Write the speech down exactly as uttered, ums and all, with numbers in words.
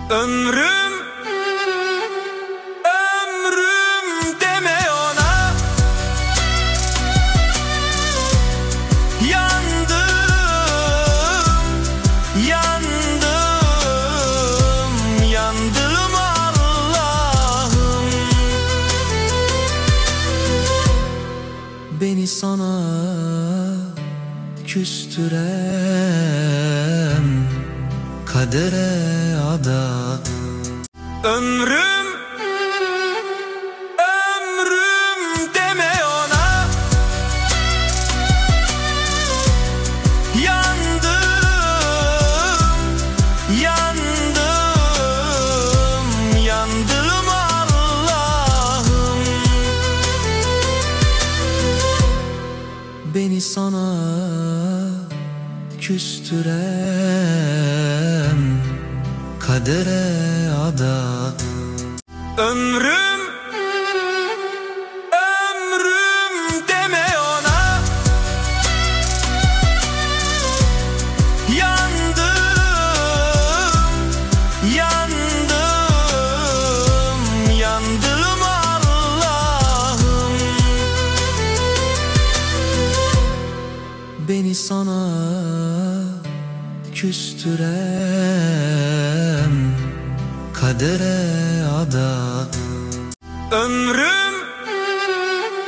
Ömrüm, ömrüm deme ona. Yandım, yandım, yandım Allah'ım. Beni sana küstüren kadere adat. Ömrüm, ömrüm deme ona. Yandım, yandım, yandım Allah'ım. Beni sana küstüren kadere adat. Ömrüm, ömrüm deme ona. Yandım, yandım, yandım Allah'ım. Beni sana küstüren kadere adat. Ömrüm